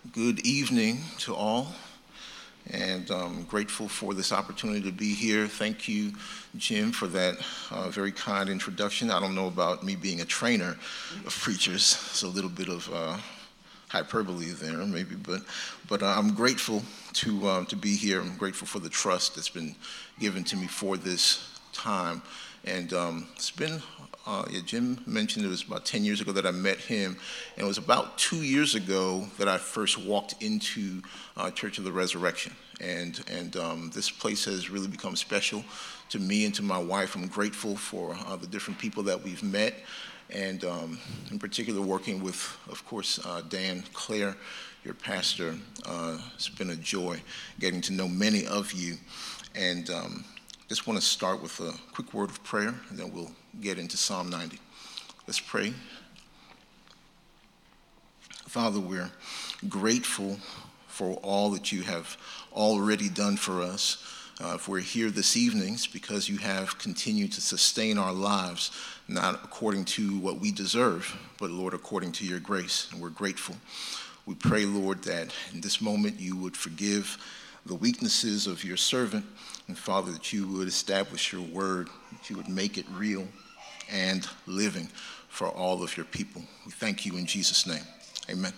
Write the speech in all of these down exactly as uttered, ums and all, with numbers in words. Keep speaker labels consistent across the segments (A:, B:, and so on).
A: Good evening to all, and I'm grateful for this opportunity to be here. Thank you, Jim, for that uh, very kind introduction. I don't know about me being a trainer of preachers, so a little bit of uh, hyperbole there, maybe, but but uh, I'm grateful to uh, to be here. I'm grateful for the trust that's been given to me for this time, and um, it's been. Uh, yeah, Jim mentioned it was about ten years ago that I met him, and it was about two years ago that I first walked into uh, Church of the Resurrection, and and um, this place has really become special to me and to my wife. I'm grateful for uh, the different people that we've met, and um, in particular working with, of course, uh, Dan Clare, your pastor. Uh, it's been a joy getting to know many of you, and um, just want to start with a quick word of prayer, and then we'll get into Psalm ninety. Let's pray. Father, we're grateful for all that you have already done for us. Uh, if we're here this evening, it's because you have continued to sustain our lives, not according to what we deserve, but, Lord, according to your grace, and we're grateful. We pray, Lord, that in this moment you would forgive the weaknesses of your servant, and Father, that you would establish your word, that you would make it real and living for all of your people. We thank you in Jesus' name. Amen.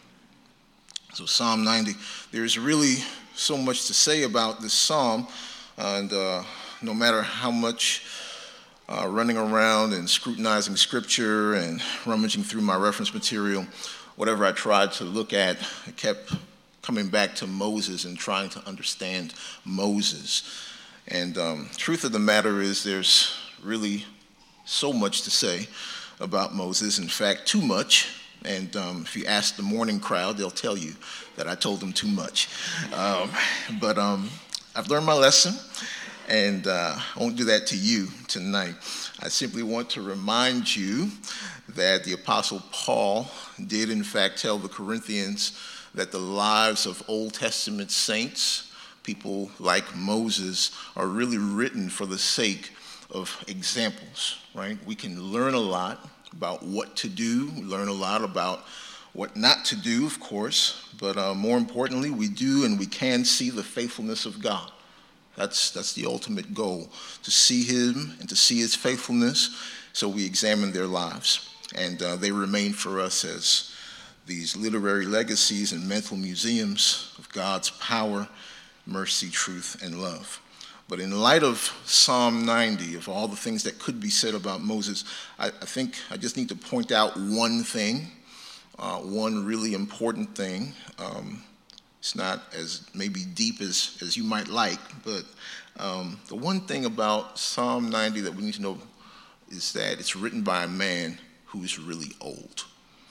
A: So Psalm ninety, there's really so much to say about this psalm, and uh, no matter how much uh, running around and scrutinizing scripture and rummaging through my reference material, whatever I tried to look at, I kept coming back to Moses and trying to understand Moses. And um, truth of the matter is there's really so much to say about Moses. In fact, too much. And um, if you ask the morning crowd, they'll tell you that I told them too much. Um, but um, I've learned my lesson, and uh, I won't do that to you tonight. I simply want to remind you that the Apostle Paul did, in fact, tell the Corinthians that the lives of Old Testament saints, people like Moses, are really written for the sake of examples, right? We can learn a lot about what to do, we learn a lot about what not to do, of course, but uh, more importantly, we do and we can see the faithfulness of God. That's, that's the ultimate goal, to see him and to see his faithfulness, so we examine their lives. And uh, they remain for us as these literary legacies and mental museums of God's power, mercy, truth, and love. But in light of Psalm ninety, of all the things that could be said about Moses, I, I think I just need to point out one thing, uh, one really important thing. Um, it's not as maybe deep as, as you might like, but um, the one thing about Psalm ninety that we need to know is that it's written by a man who is really old.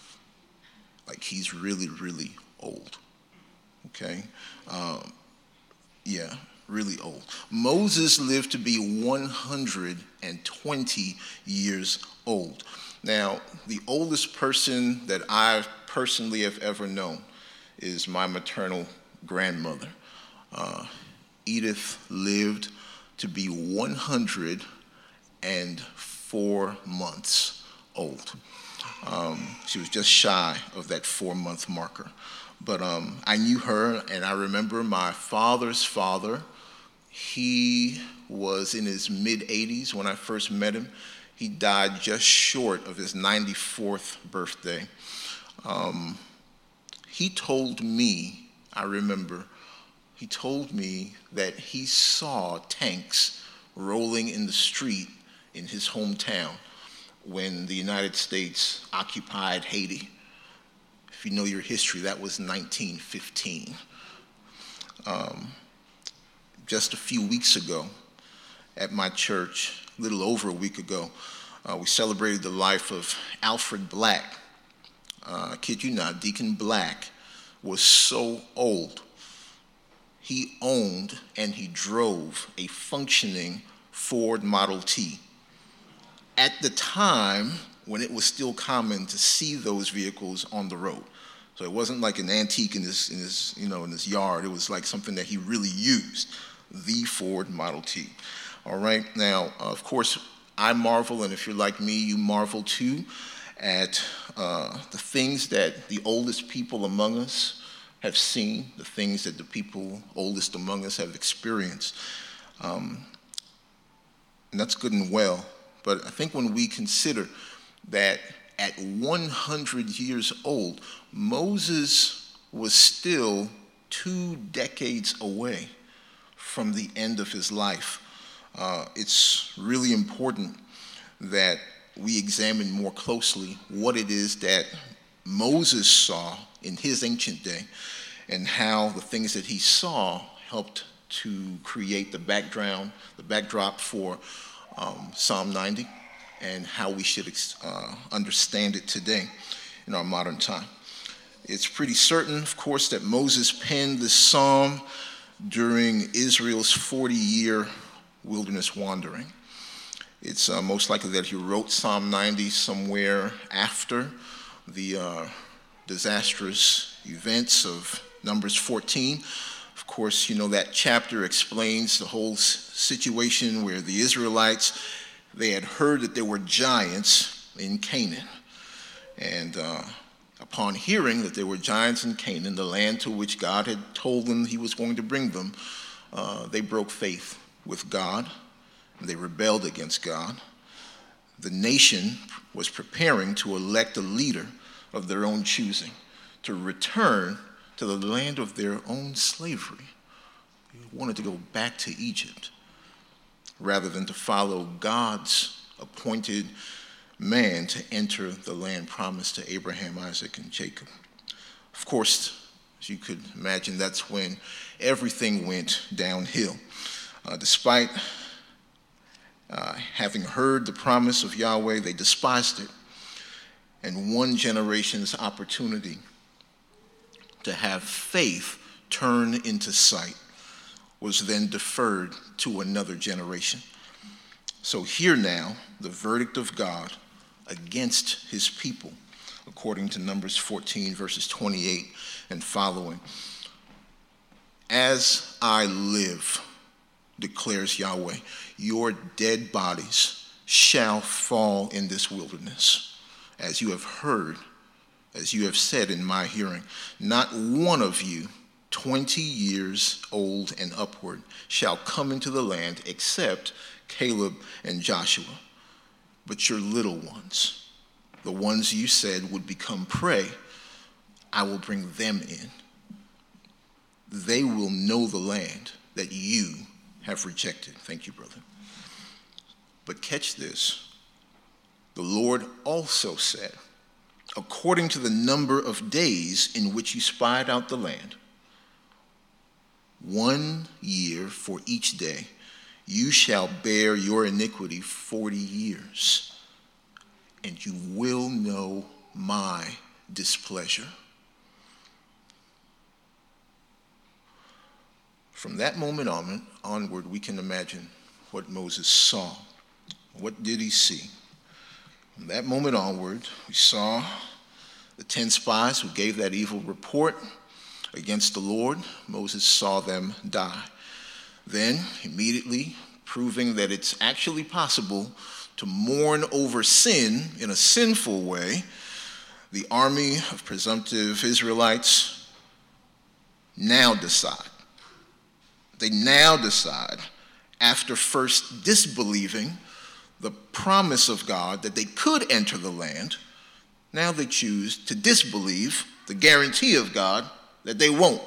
A: Like, he's really, really old, okay? Um, yeah, really old. Moses lived to be one hundred twenty years old. Now, the oldest person that I personally have ever known is my maternal grandmother. Uh, Edith lived to be one hundred four months old. Um, she was just shy of that four-month marker. But um, I knew her, and I remember my father's father. He was in his mid-eighties when I first met him. He died just short of his ninety-fourth birthday. Um, he told me, I remember, he told me that he saw tanks rolling in the street in his hometown when the United States occupied Haiti. If you know your history, that was nineteen fifteen. Um, just a few weeks ago at my church, a little over a week ago, uh, we celebrated the life of Alfred Black. Uh, I kid you not, Deacon Black was so old. He owned and he drove a functioning Ford Model T. At the time when it was still common to see those vehicles on the road. So it wasn't like an antique in his, in his, you know, in his yard. It was like something that he really used, the Ford Model T. All right, now, uh, of course, I marvel, and if you're like me, you marvel too, at uh, the things that the oldest people among us have seen, the things that the people oldest among us have experienced. Um, and that's good and well. But I think when we consider that at one hundred years old, Moses was still two decades away from the end of his life, uh, it's really important that we examine more closely what it is that Moses saw in his ancient day and how the things that he saw helped to create the background, the backdrop for um, Psalm ninety, and how we should uh, understand it today in our modern time. It's pretty certain, of course, that Moses penned this psalm during Israel's forty-year wilderness wandering. It's uh, most likely that he wrote Psalm ninety somewhere after the uh, disastrous events of Numbers fourteen. Of course, you know, that chapter explains the whole situation where the Israelites, they had heard that there were giants in Canaan. And uh, upon hearing that there were giants in Canaan, the land to which God had told them he was going to bring them, uh, they broke faith with God, and they rebelled against God. The nation was preparing to elect a leader of their own choosing, to return to the land of their own slavery. They wanted to go back to Egypt rather than to follow God's appointed man to enter the land promised to Abraham, Isaac, and Jacob. Of course, as you could imagine, that's when everything went downhill. Uh, despite uh, having heard the promise of Yahweh, they despised it. And one generation's opportunity to have faith turn into sight was then deferred to another generation. So hear now the verdict of God against his people, according to Numbers fourteen, verses twenty-eight and following. As I live, declares Yahweh, your dead bodies shall fall in this wilderness, as you have heard, as you have said in my hearing. Not one of you, twenty years old and upward, shall come into the land except Caleb and Joshua. But your little ones, the ones you said would become prey, I will bring them in. They will know the land that you have rejected. Thank you, brother. But catch this. The Lord also said, according to the number of days in which you spied out the land, one year for each day, you shall bear your iniquity forty years, and you will know my displeasure. From that moment on, onward, we can imagine what Moses saw. What did he see? From that moment onward, we saw the ten spies who gave that evil report against the Lord. Moses saw them die. Then, immediately, proving that it's actually possible to mourn over sin in a sinful way, the army of presumptive Israelites now decide. They now decide, after first disbelieving the promise of God that they could enter the land, now they choose to disbelieve the guarantee of God that they won't.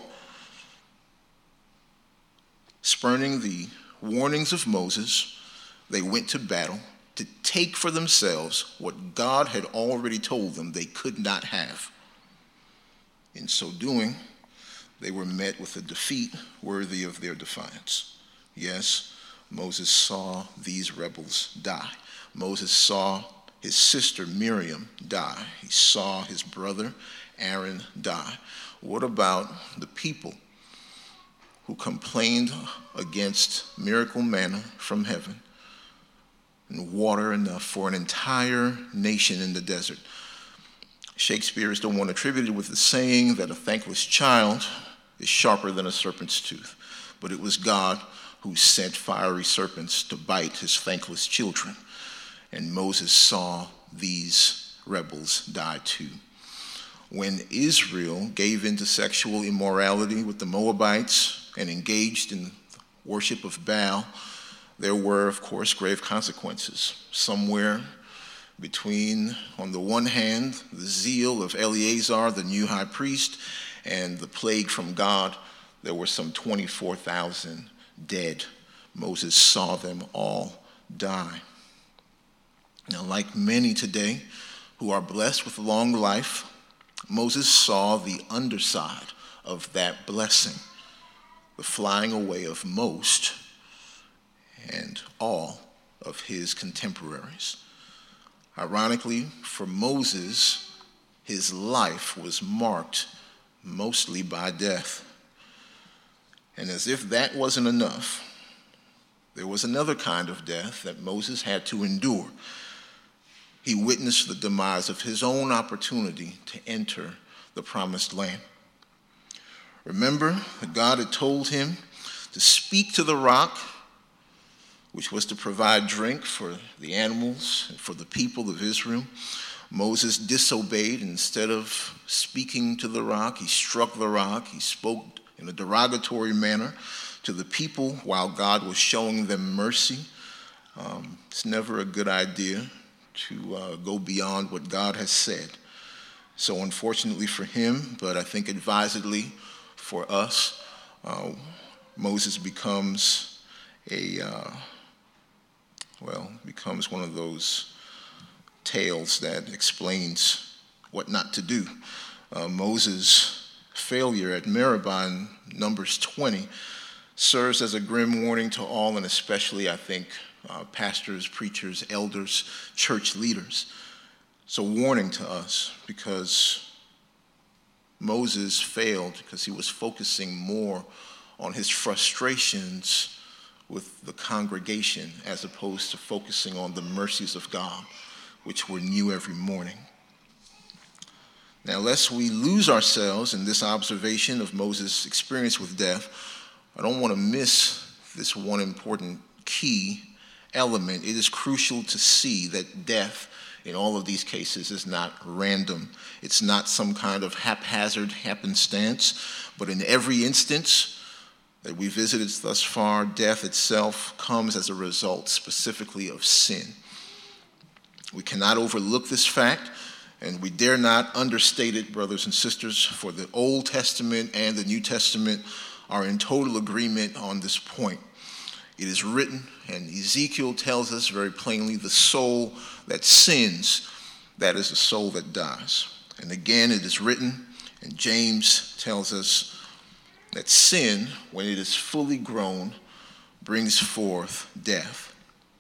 A: Spurning the warnings of Moses, they went to battle to take for themselves what God had already told them they could not have. In so doing, they were met with a defeat worthy of their defiance. Yes, Moses saw these rebels die. Moses saw his sister Miriam die. He saw his brother Aaron die. What about the people who complained against miracle manna from heaven and water enough for an entire nation in the desert? Shakespeare is the one attributed with the saying that a thankless child is sharper than a serpent's tooth. But it was God who sent fiery serpents to bite his thankless children. And Moses saw these rebels die too. when Israel gave into sexual immorality with the Moabites and engaged in worship of Baal, there were, of course, grave consequences. Somewhere between, on the one hand, the zeal of Eleazar, the new high priest, and the plague from God, there were some twenty-four thousand dead. Moses saw them all die. Now, like many today who are blessed with long life, Moses saw the underside of that blessing, the flying away of most and all of his contemporaries. Ironically, for Moses, his life was marked mostly by death. And as if that wasn't enough, there was another kind of death that Moses had to endure. He witnessed the demise of his own opportunity to enter the promised land. Remember that God had told him to speak to the rock, which was to provide drink for the animals and for the people of Israel. Moses disobeyed. Instead of speaking to the rock, he struck the rock. He spoke in a derogatory manner to the people while God was showing them mercy. Um, it's never a good idea to uh, go beyond what God has said. So unfortunately for him, but I think advisedly for us, uh, Moses becomes a, uh, well, becomes one of those tales that explains what not to do. Uh, Moses' failure at Meribah in Numbers twenty serves as a grim warning to all, and especially, I think, uh, pastors, preachers, elders, church leaders. It's a warning to us because Moses failed because he was focusing more on his frustrations with the congregation as opposed to focusing on the mercies of God, which were new every morning. Now, lest we lose ourselves in this observation of Moses' experience with death, I don't want to miss this one important key element. It is crucial to see that death in all of these cases is not random. It's not some kind of haphazard happenstance, but in every instance that we visited thus far, death itself comes as a result specifically of sin. We cannot overlook this fact, and we dare not understate it, brothers and sisters, for the Old Testament and the New Testament are in total agreement on this point. It is written, and Ezekiel tells us very plainly, the soul that sins, that is the soul that dies. And again, it is written, and James tells us that sin, when it is fully grown, brings forth death.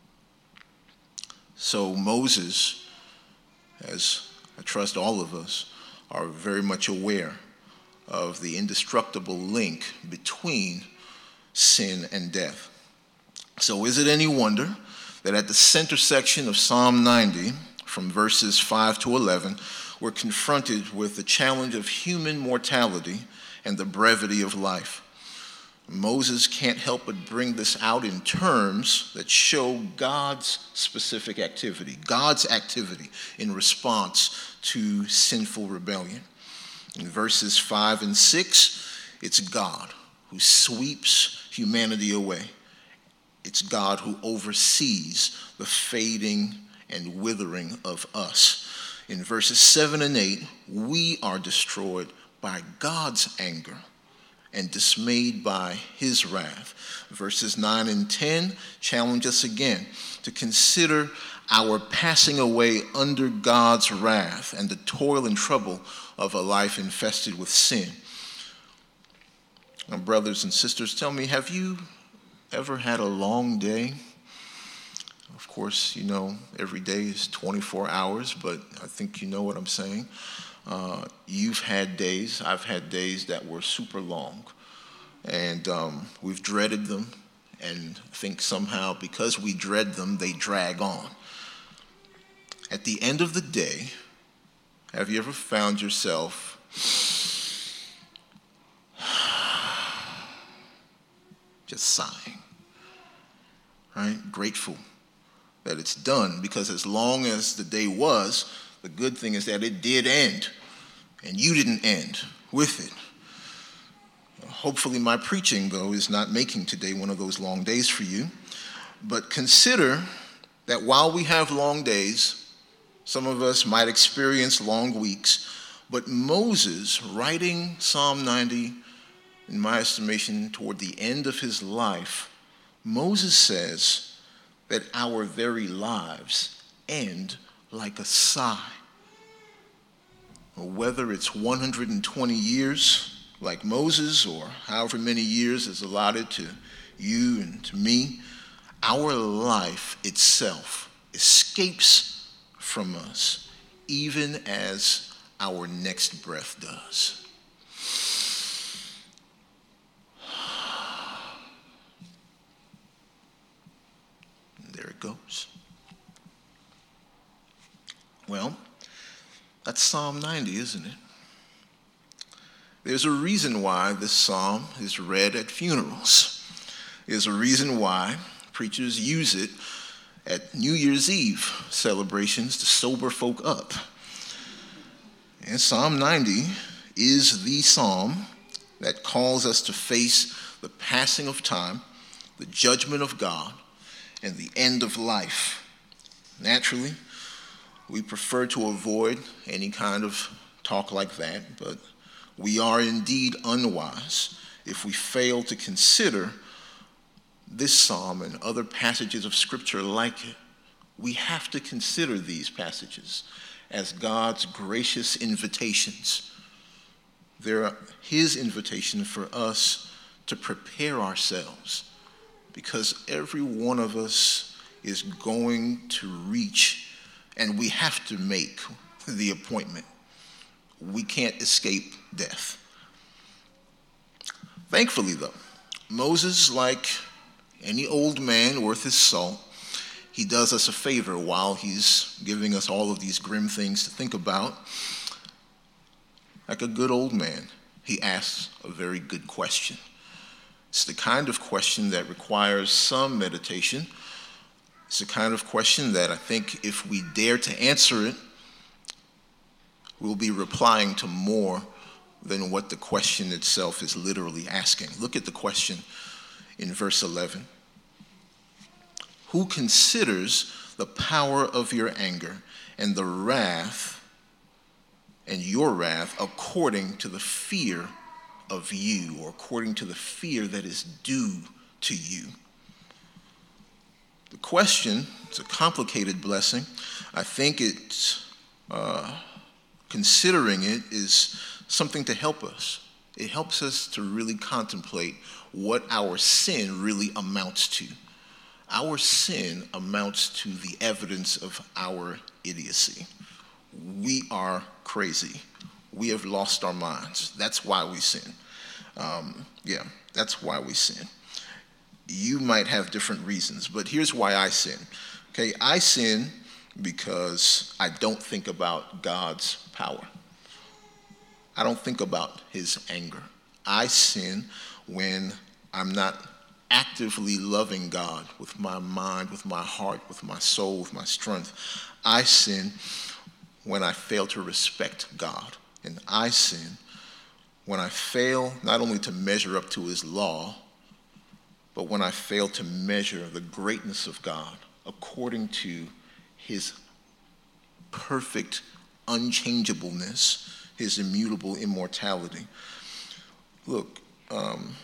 A: So Moses, as I trust all of us, are very much aware of the indestructible link between sin and death. So is it any wonder that at the center section of Psalm ninety, from verses five to eleven, we're confronted with the challenge of human mortality and the brevity of life? Moses can't help but bring this out in terms that show God's specific activity, God's activity in response to sinful rebellion. In verses five and six, it's God who sweeps humanity away. It's God who oversees the fading and withering of us. In verses seven and eight, we are destroyed by God's anger and dismayed by his wrath. Verses nine and ten challenge us again to consider our passing away under God's wrath and the toil and trouble of a life infested with sin. Now, brothers and sisters, tell me, have you ever had a long day? Of course, you know, every day is twenty-four hours, but I think you know what I'm saying. Uh, you've had days, I've had days that were super long, and um, we've dreaded them, and I think somehow because we dread them, they drag on. At the end of the day, have you ever found yourself just sighing, right? Grateful that it's done, because as long as the day was, the good thing is that it did end. And you didn't end with it. Hopefully my preaching, though, is not making today one of those long days for you. But consider that while we have long days, some of us might experience long weeks, but Moses, writing Psalm ninety, in my estimation, toward the end of his life, Moses says that our very lives end like a sigh. Whether it's one hundred twenty years, like Moses, or however many years is allotted to you and to me, our life itself escapes from us, even as our next breath does. And there it goes. Well, that's Psalm ninety, isn't it? There's a reason why this psalm is read at funerals. There's a reason why preachers use it at New Year's Eve celebrations to sober folk up. And Psalm ninety is the psalm that calls us to face the passing of time, the judgment of God, and the end of life. Naturally, we prefer to avoid any kind of talk like that, but we are indeed unwise if we fail to consider this psalm and other passages of Scripture like it. We have to consider these passages as God's gracious invitations. They're His invitation for us to prepare ourselves, because every one of us is going to reach, and we have to make the appointment. We can't escape death. Thankfully, though, Moses, like any old man worth his salt, he does us a favor while he's giving us all of these grim things to think about. Like a good old man, he asks a very good question. It's the kind of question that requires some meditation. It's the kind of question that I think if we dare to answer it, we'll be replying to more than what the question itself is literally asking. Look at the question in verse eleven. Who considers the power of your anger and the wrath and your wrath according to the fear of you, or according to the fear that is due to you? The question, it's a complicated blessing. I think it's uh, considering it is something to help us. It helps us to really contemplate what our sin really amounts to. Our sin amounts to the evidence of our idiocy. We are crazy. We have lost our minds. That's why we sin. Um, yeah, that's why we sin. You might have different reasons, but here's why I sin. Okay, I sin because I don't think about God's power. I don't think about his anger. I sin when I'm not actively loving God with my mind, with my heart, with my soul, with my strength. I sin when I fail to respect God. And I sin when I fail not only to measure up to his law, but when I fail to measure the greatness of God according to his perfect unchangeableness, his immutable immortality. Look, um,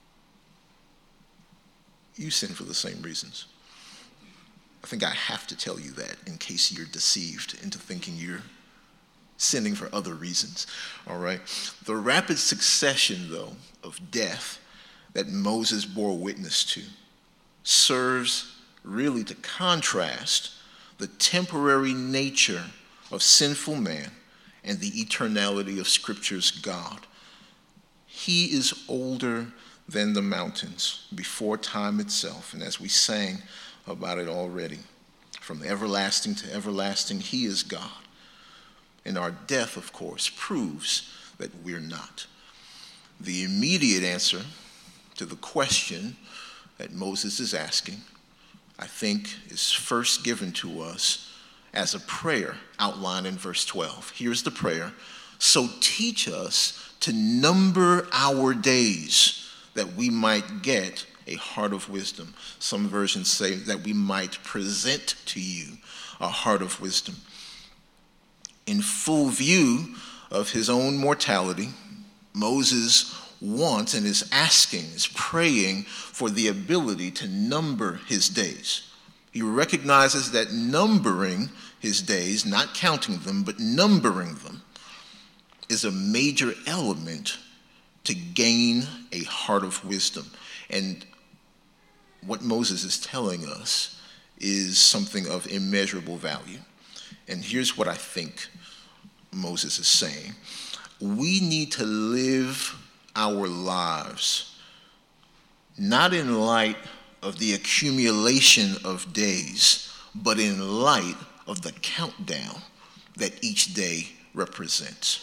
A: you sin for the same reasons. I think I have to tell you that in case you're deceived into thinking you're sinning for other reasons, all right? The rapid succession, though, of death that Moses bore witness to serves really to contrast the temporary nature of sinful man and the eternality of Scripture's God. He is older than the mountains before time itself, and as we sang about it already, from everlasting to everlasting, he is God. And our death, of course, proves that we're not. The immediate answer to the question that Moses is asking, I think, is first given to us as a prayer outlined in verse twelve. Here's the prayer So teach us to number our days that we might get a heart of wisdom. Some versions say that we might present to you a heart of wisdom. In full view of his own mortality, Moses wants and is asking, is praying for the ability to number his days. He recognizes that numbering his days, not counting them, but numbering them, is a major element to gain a heart of wisdom. And what Moses is telling us is something of immeasurable value. And here's what I think Moses is saying. We need to live our lives not in light of the accumulation of days, but in light of the countdown that each day represents.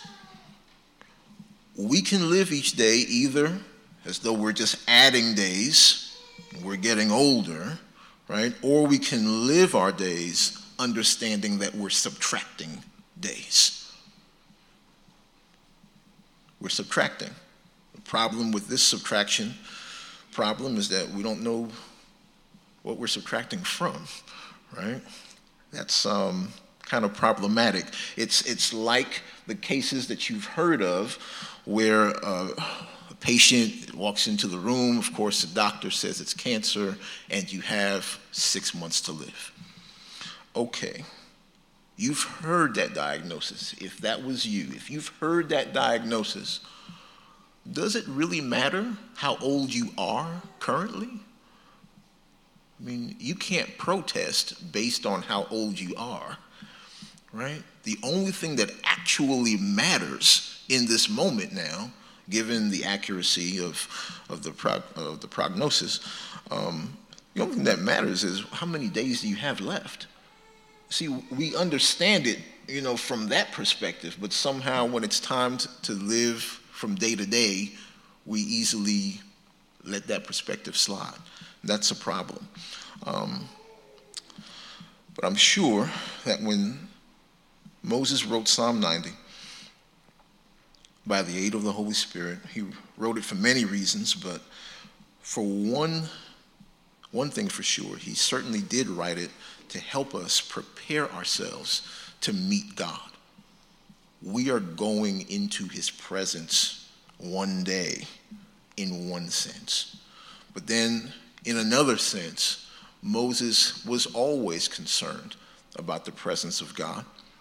A: We can live each day either as though we're just adding days, we're getting older, right? Or we can live our days understanding that we're subtracting days. We're subtracting. The problem with this subtraction problem is that we don't know what we're subtracting from, right? That's um, kind of problematic. It's it's like the cases that you've heard of where uh, a patient walks into the room, of course the doctor says it's cancer, and you have six months to live. Okay, you've heard that diagnosis. If that was you, if you've heard that diagnosis, does it really matter how old you are currently? I mean, you can't protest based on how old you are, right? The only thing that actually matters in this moment now, given the accuracy of, of, the, prog- of the prognosis, um, the only thing that matters is how many days do you have left? See, we understand it, you know, from that perspective, but somehow when it's time to, to live from day to day, we easily let that perspective slide. That's a problem. Um, but I'm sure that when Moses wrote Psalm ninety, by the aid of the Holy Spirit, he wrote it for many reasons, but for one, one thing for sure, he certainly did write it to help us prepare ourselves to meet God. We are going into his presence one day, in one sense. But then, in another sense, Moses was always concerned about the presence of God.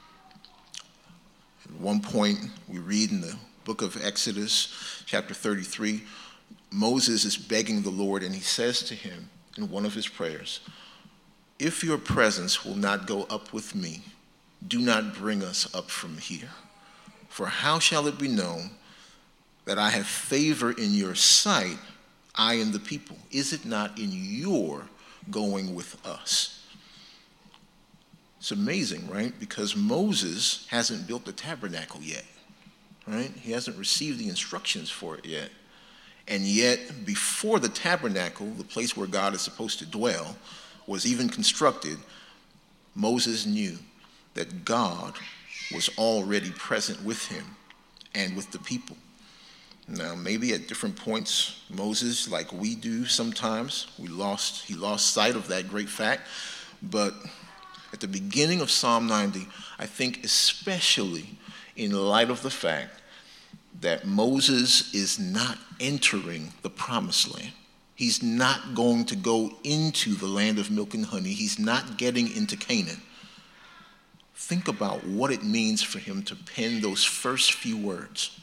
A: At one point, we read in the book of Exodus, chapter thirty-three, Moses is begging the Lord, and he says to him in one of his prayers, "If your presence will not go up with me, do not bring us up from here. For how shall it be known that I have favor in your sight, I and the people? Is it not in your going with us?" It's amazing, right? Because Moses hasn't built the tabernacle yet, right? He hasn't received the instructions for it yet. And yet, before the tabernacle, the place where God is supposed to dwell, was even constructed, Moses knew that God was already present with him and with the people. Now, maybe at different points, Moses, like we do sometimes, we lost, he lost sight of that great fact. But at the beginning of Psalm ninety, I think especially in light of the fact that Moses is not entering the promised land. He's not going to go into the land of milk and honey. He's not getting into Canaan. Think about what it means for him to pen those first few words.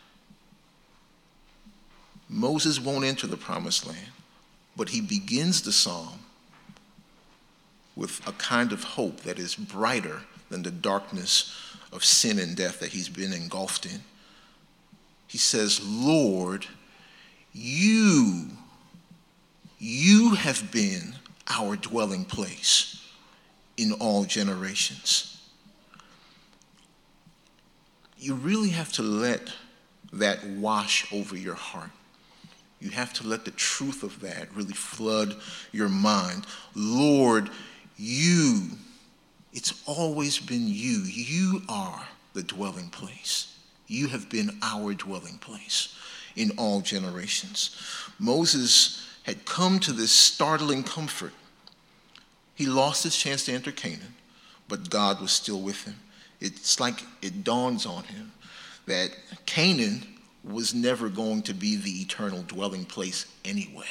A: Moses won't enter the promised land, but he begins the psalm with a kind of hope that is brighter than the darkness of sin and death that he's been engulfed in. He says, "Lord, you, you have been our dwelling place in all generations." You really have to let that wash over your heart. You have to let the truth of that really flood your mind. Lord, you, it's always been you. You are the dwelling place. You have been our dwelling place in all generations. Moses had come to this startling comfort. He lost his chance to enter Canaan, but God was still with him. It's like it dawns on him that Canaan was never going to be the eternal dwelling place anyway.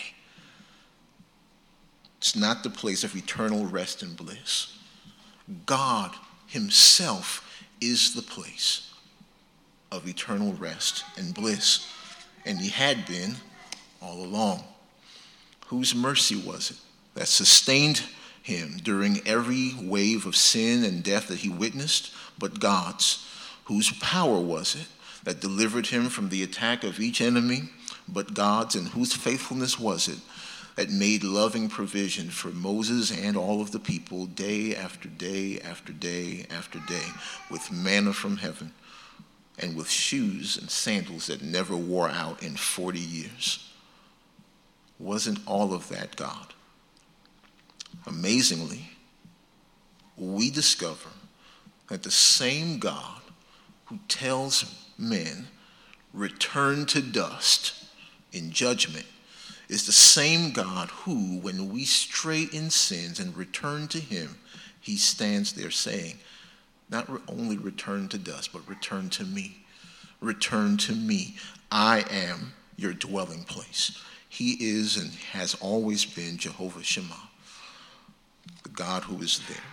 A: It's not the place of eternal rest and bliss. God himself is the place of eternal rest and bliss, and he had been all along. Whose mercy was it that sustained him during every wave of sin and death that he witnessed? But God's. Whose power was it that delivered him from the attack of each enemy? But God's. And whose faithfulness was it that made loving provision for Moses and all of the people day after day after day after day with manna from heaven and with shoes and sandals that never wore out in forty years? Wasn't all of that God? Amazingly, we discover that the same God who tells men, return to dust in judgment, is the same God who, when we stray in sins and return to him, he stands there saying, not only return to dust, but return to me. Return to me. I am your dwelling place. He is and has always been Jehovah Shammah, the God who is there.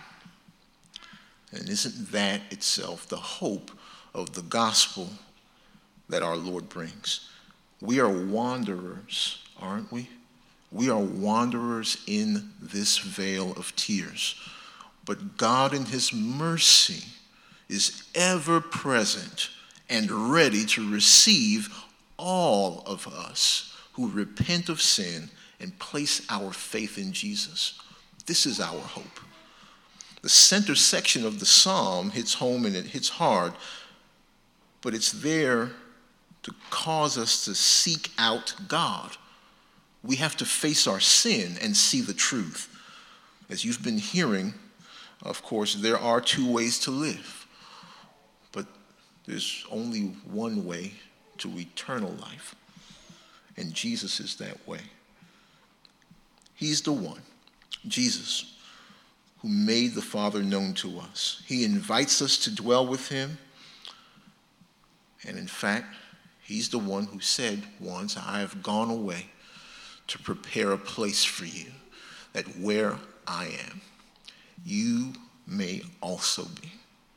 A: And isn't that itself the hope of the gospel that our Lord brings? We are wanderers, aren't we? We are wanderers in this vale of tears. But God in his mercy is ever present and ready to receive all of us who repent of sin and place our faith in Jesus. This is our hope. The center section of the psalm hits home and it hits hard, but it's there to cause us to seek out God. We have to face our sin and see the truth. As you've been hearing, of course, there are two ways to live, but there's only one way to eternal life, and Jesus is that way. He's the one, Jesus, who made the Father known to us. He invites us to dwell with him. And in fact, he's the one who said once, I have gone away to prepare a place for you, that where I am, you may also be.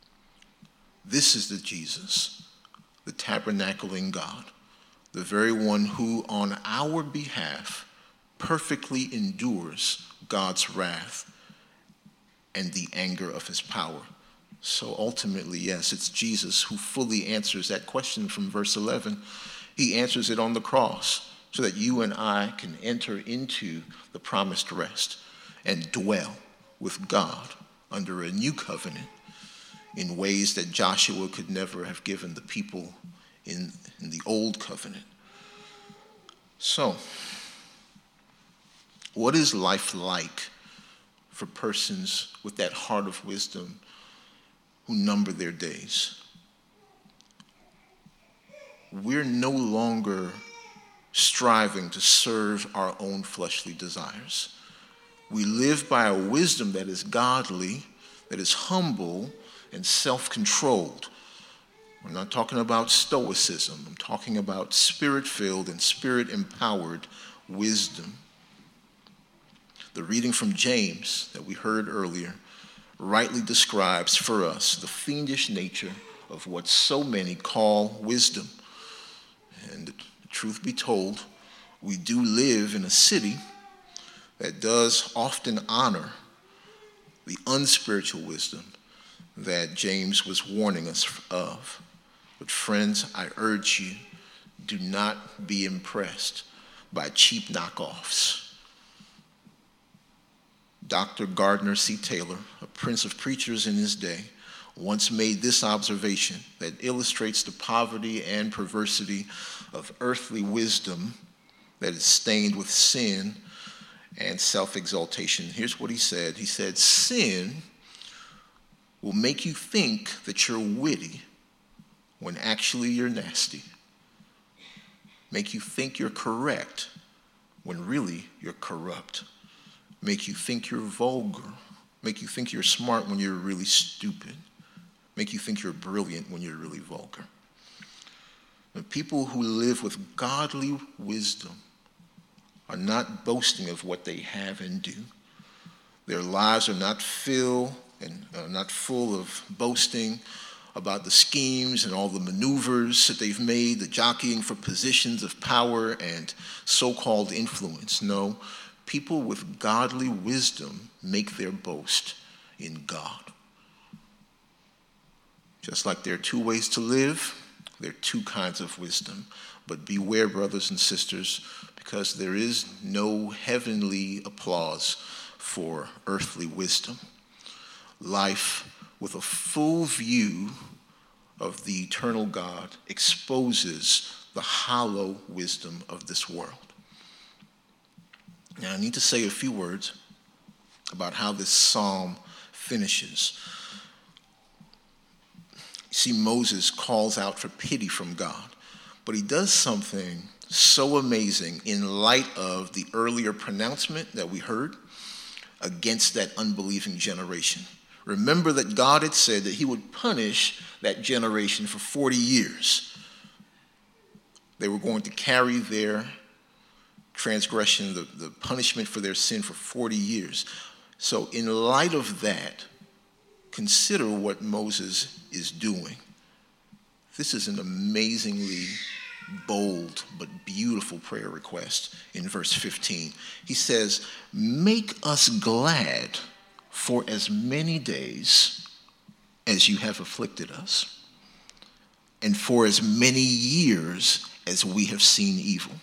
A: This is the Jesus, the tabernacling God, the very one who on our behalf perfectly endures God's wrath and the anger of his power. So ultimately, yes, it's Jesus who fully answers that question from verse eleven. He answers it on the cross so that you and I can enter into the promised rest and dwell with God under a new covenant in ways that Joshua could never have given the people in, in the old covenant. So, what is life like for persons with that heart of wisdom who number their days? We're no longer striving to serve our own fleshly desires. We live by a wisdom that is godly, that is humble, and self-controlled. I'm not talking about stoicism. I'm talking about spirit-filled and spirit-empowered wisdom. The reading from James that we heard earlier rightly describes for us the fiendish nature of what so many call wisdom. And the truth be told, we do live in a city that does often honor the unspiritual wisdom that James was warning us of. But friends, I urge you, do not be impressed by cheap knockoffs. Doctor Gardner C. Taylor, a prince of preachers in his day, once made this observation that illustrates the poverty and perversity of earthly wisdom that is stained with sin and self-exaltation. Here's what he said. He said, sin will make you think that you're witty when actually you're nasty, make you think you're correct when really you're corrupt, make you think you're vulgar, make you think you're smart when you're really stupid, make you think you're brilliant when you're really vulgar. The people who live with godly wisdom are not boasting of what they have and do. Their lives are not filled and uh, not full of boasting about the schemes and all the maneuvers that they've made, the jockeying for positions of power and so-called influence. No, people with godly wisdom make their boast in God. Just like there are two ways to live, there are two kinds of wisdom. But beware, brothers and sisters, because there is no heavenly applause for earthly wisdom. Life with a full view of the eternal God exposes the hollow wisdom of this world. Now, I need to say a few words about how this psalm finishes. You see, Moses calls out for pity from God, but he does something so amazing in light of the earlier pronouncement that we heard against that unbelieving generation. Remember that God had said that he would punish that generation for forty years. They were going to carry their transgression, the, the punishment for their sin for forty years. So in light of that, consider what Moses is doing. This is an amazingly bold but beautiful prayer request in verse fifteen. He says, "Make us glad for as many days as you have afflicted us, and for as many years as we have seen evil."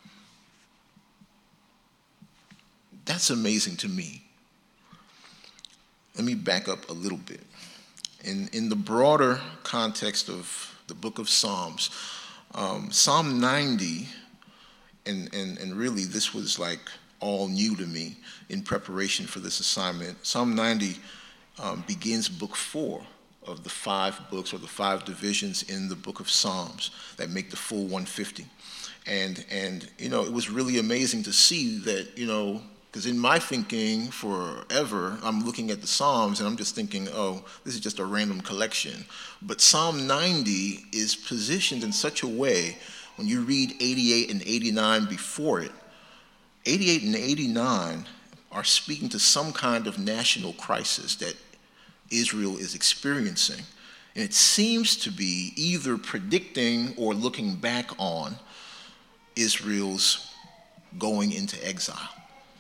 A: That's amazing to me. Let me back up a little bit. In, in the broader context of the book of Psalms, um, Psalm ninety, and, and, and really this was like all new to me in preparation for this assignment. Psalm ninety um, begins book four of the five books or the five divisions in the book of Psalms that make the full one hundred fifty. And, and you know, it was really amazing to see that, you know, because in my thinking forever, I'm looking at the Psalms and I'm just thinking, oh, this is just a random collection. But Psalm ninety is positioned in such a way, when you read eighty-eight and eighty-nine before it, eighty-eight and eighty-nine are speaking to some kind of national crisis that Israel is experiencing. And it seems to be either predicting or looking back on Israel's going into exile.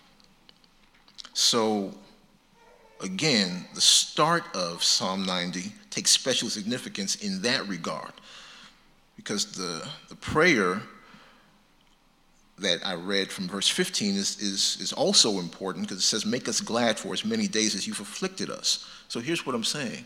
A: So, again, the start of Psalm ninety takes special significance in that regard, because the, the prayer that I read from verse fifteen is, is, is also important, because it says, "Make us glad for as many days as you've afflicted us." So here's what I'm saying.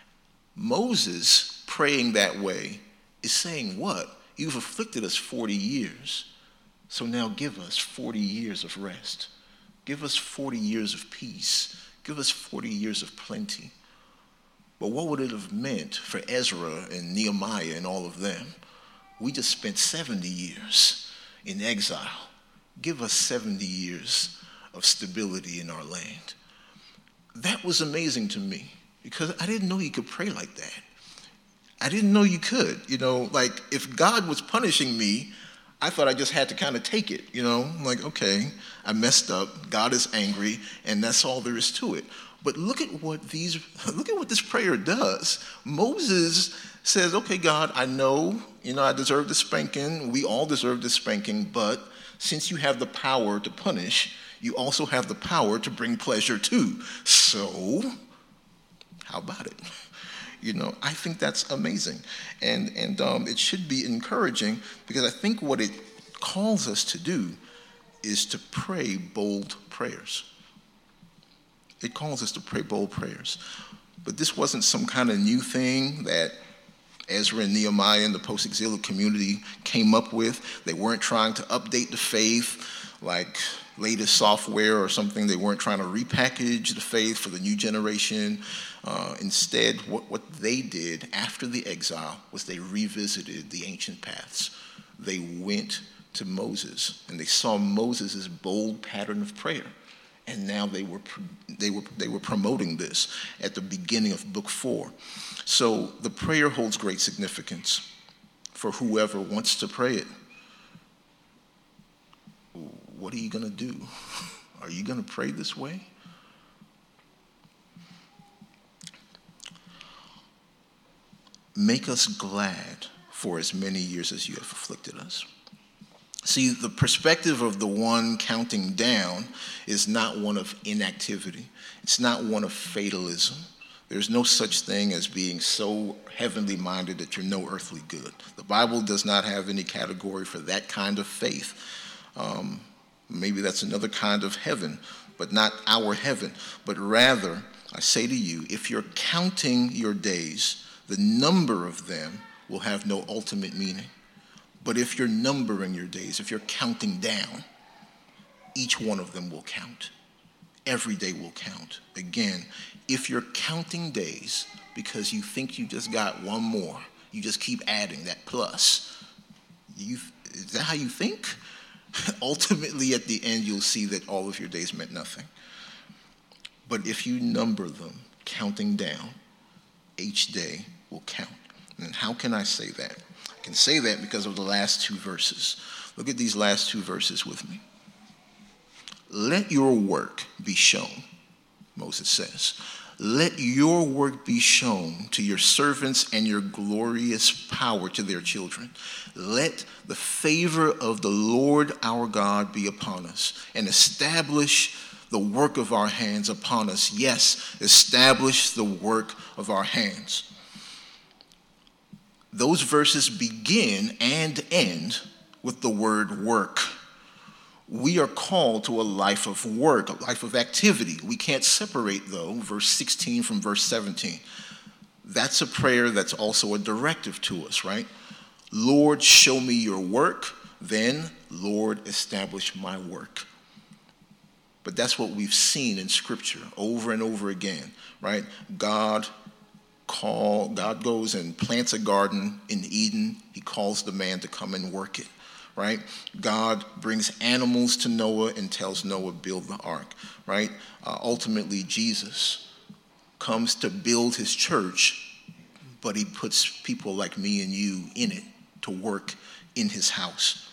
A: Moses praying that way is saying what? You've afflicted us forty years, so now give us forty years of rest. Give us forty years of peace. Give us forty years of plenty. But what would it have meant for Ezra and Nehemiah and all of them? We just spent seventy years in exile. Give us seventy years of stability in our land. That was amazing to me, because I didn't know you could pray like that. I didn't know you could. You know, like if God was punishing me, I thought I just had to kind of take it, you know, I'm like, okay, I messed up, God is angry, and that's all there is to it. But look at what these, look at what this prayer does. Moses says, okay, God, I know, you know, I deserve the spanking, we all deserve the spanking, but since you have the power to punish, you also have the power to bring pleasure too. So, how about it? You know, I think that's amazing. And, and um, it should be encouraging, because I think what it calls us to do is to pray bold prayers. It calls us to pray bold prayers. But this wasn't some kind of new thing that Ezra and Nehemiah and the post-exilic community came up with. They weren't trying to update the faith like latest software or something. They weren't trying to repackage the faith for the new generation. Uh, instead, what, what they did after the exile was they revisited the ancient paths. They went to Moses, and they saw Moses' bold pattern of prayer. And now they were they were they were promoting this at the beginning of book four. So the prayer holds great significance for whoever wants to pray it. What are you going to do? Are you going to pray this way? Make us glad for as many years as you have afflicted us. See, the perspective of the one counting down is not one of inactivity. It's not one of fatalism. There's no such thing as being so heavenly minded that you're no earthly good. The Bible does not have any category for that kind of faith. Um, maybe that's another kind of heaven, but not our heaven. But rather, I say to you, if you're counting your days, the number of them will have no ultimate meaning. But if you're numbering your days, if you're counting down, each one of them will count. Every day will count. Again, if you're counting days because you think you just got one more, you just keep adding that plus, you, is that how you think? Ultimately, at the end, you'll see that all of your days meant nothing. But if you number them, counting down, each day will count. And how can I say that? I can say that because of the last two verses. Look at these last two verses with me. Let your work be shown, Moses says. Let your work be shown to your servants and your glorious power to their children. Let the favor of the Lord our God be upon us, and establish the work of our hands upon us. Yes, establish the work of our hands. Those verses begin and end with the word work. We are called to a life of work, a life of activity. We can't separate, though, verse sixteen from verse seventeen. That's a prayer that's also a directive to us, right? Lord, show me your work. Then, Lord, establish my work. But that's what we've seen in Scripture over and over again, right? God call, God goes and plants a garden in Eden. He calls the man to come and work it. Right? God brings animals to Noah and tells Noah, build the ark, right? Uh, ultimately, Jesus comes to build his church, but he puts people like me and you in it to work in his house.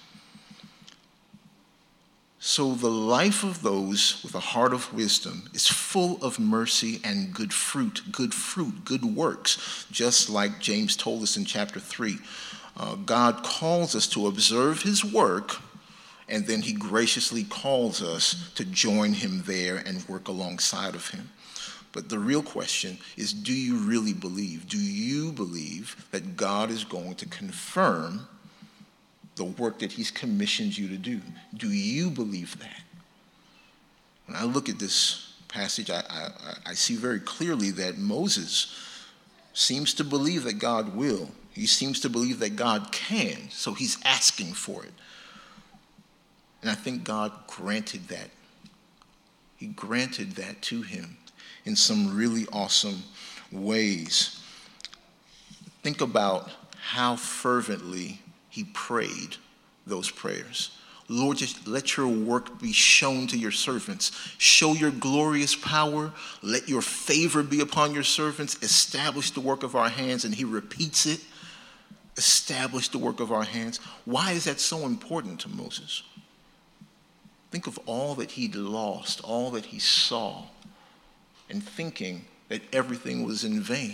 A: So the life of those with a heart of wisdom is full of mercy and good fruit, good fruit, good works, just like James told us in chapter three. Uh, God calls us to observe his work, and then he graciously calls us to join him there and work alongside of him. But the real question is, do you really believe? Do you believe that God is going to confirm the work that he's commissioned you to do? Do you believe that? When I look at this passage, I, I, I see very clearly that Moses seems to believe that God will. He seems to believe that God can, so he's asking for it. And I think God granted that. He granted that to him in some really awesome ways. Think about how fervently he prayed those prayers. Lord, just let your work be shown to your servants. Show your glorious power. Let your favor be upon your servants. Establish the work of our hands. And he repeats it. Establish the work of our hands. Why is that so important to Moses? Think of all that he'd lost, all that he saw, and thinking that everything was in vain.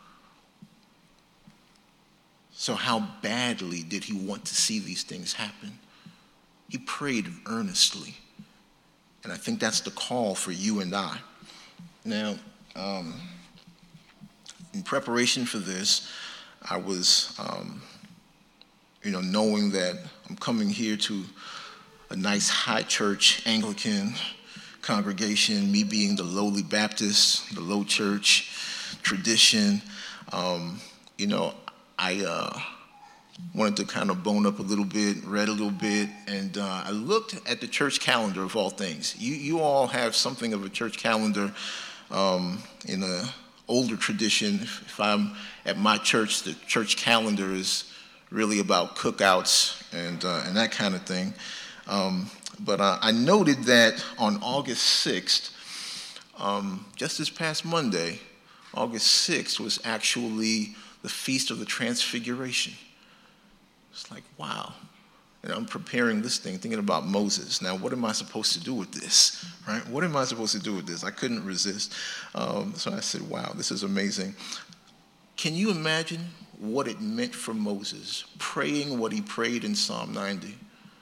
A: So how badly did he want to see these things happen? He prayed earnestly. And I think that's the call for you and I. Now, um, in preparation for this, I was, um, you know, knowing that I'm coming here to a nice high church Anglican congregation, me being the lowly Baptist, the low church tradition, um, you know, I uh, wanted to kind of bone up a little bit, read a little bit, and uh, I looked at the church calendar of all things. You you all have something of a church calendar um, in an older tradition. If I'm at my church, the church calendar is really about cookouts and uh, and that kind of thing. Um, but uh, I noted that on August sixth, um, just this past Monday, August sixth was actually the Feast of the Transfiguration. It's like, wow. And I'm preparing this thing, thinking about Moses. Now, what am I supposed to do with this, right? What am I supposed to do with this? I couldn't resist. Um, so I said, wow, this is amazing. Can you imagine what it meant for Moses, praying what he prayed in Psalm ninety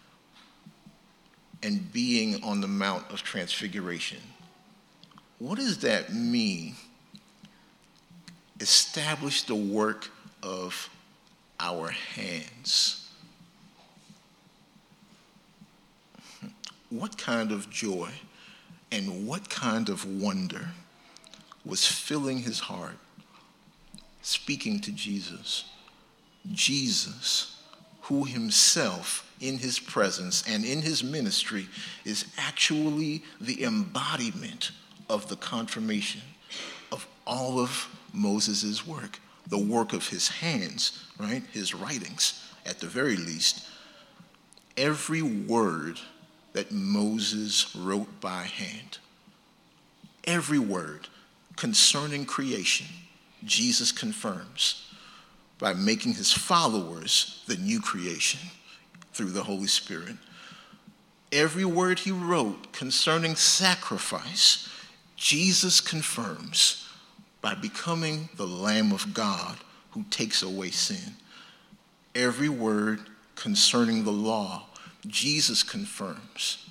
A: and being on the Mount of Transfiguration? What does that mean? Establish the work of our hands. What kind of joy and what kind of wonder was filling his heart speaking to Jesus? Jesus, who himself in his presence and in his ministry is actually the embodiment of the confirmation of all of Moses' work, the work of his hands, right? His writings, at the very least. Every word that Moses wrote by hand, every word concerning creation, Jesus confirms by making his followers the new creation through the Holy Spirit. Every word he wrote concerning sacrifice, Jesus confirms by becoming the Lamb of God who takes away sin. Every word concerning the law, Jesus confirms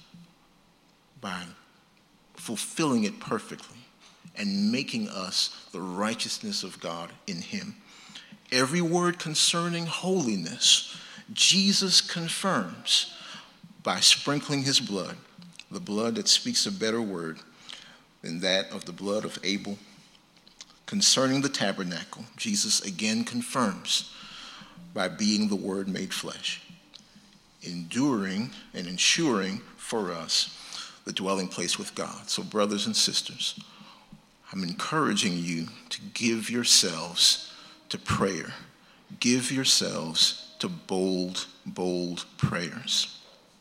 A: by fulfilling it perfectly and making us the righteousness of God in him. Every word concerning holiness, Jesus confirms by sprinkling his blood, the blood that speaks a better word than that of the blood of Abel. Concerning the tabernacle, Jesus again confirms by being the Word made flesh, enduring and ensuring for us the dwelling place with God. So, brothers and sisters, I'm encouraging you to give yourselves to prayer. Give yourselves to bold, bold prayers.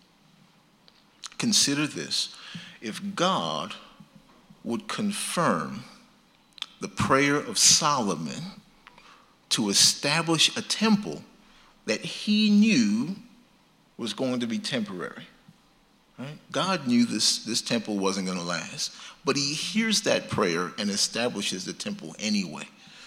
A: Consider this. If God would confirm the prayer of Solomon to establish a temple that he knew was going to be temporary. Right? God knew this, this temple wasn't going to last, but he hears that prayer and establishes the temple anyway.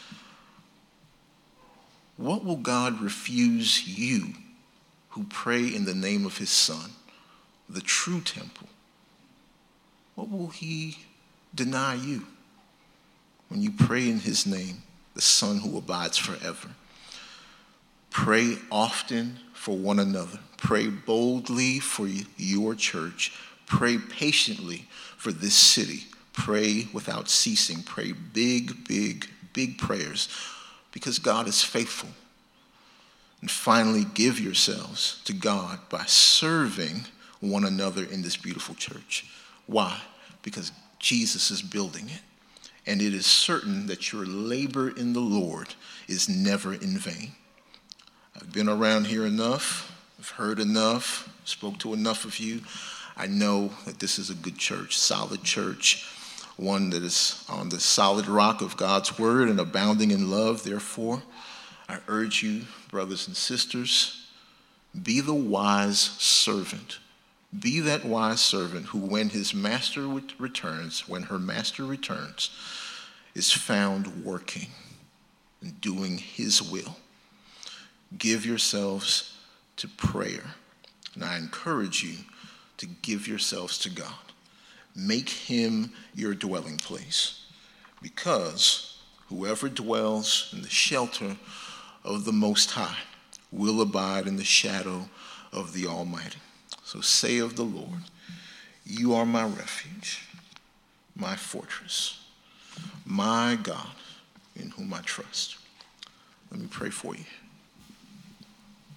A: What will God refuse you who pray in the name of his Son, the true temple? What will he deny you when you pray in his name, the Son who abides forever? Pray often for one another. Pray boldly for your church. Pray patiently for this city. Pray without ceasing. Pray big, big, big prayers because God is faithful. And finally, give yourselves to God by serving one another in this beautiful church. Why? Because Jesus is building it. And it is certain that your labor in the Lord is never in vain. I've been around here enough. I've heard enough. Spoke to enough of you. I know that this is a good church, solid church, one that is on the solid rock of God's word and abounding in love. Therefore, I urge you, brothers and sisters, be the wise servant. Be that wise servant who, when his master returns, when her master returns, is found working and doing his will. Give yourselves to prayer. And I encourage you to give yourselves to God. Make him your dwelling place, because whoever dwells in the shelter of the Most High will abide in the shadow of the Almighty. So say of the Lord, you are my refuge, my fortress, my God, in whom I trust. Let me pray for you.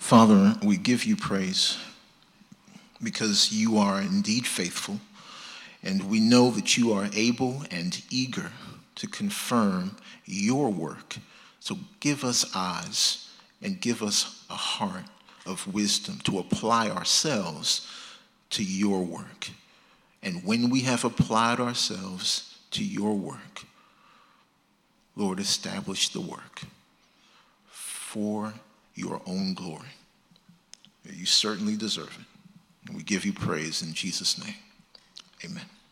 A: Father, we give you praise because you are indeed faithful, and we know that you are able and eager to confirm your work. So give us eyes and give us a heart of wisdom to apply ourselves to your work. And when we have applied ourselves to your work, Lord, establish the work for your own glory. You certainly deserve it. And we give you praise in Jesus' name. Amen.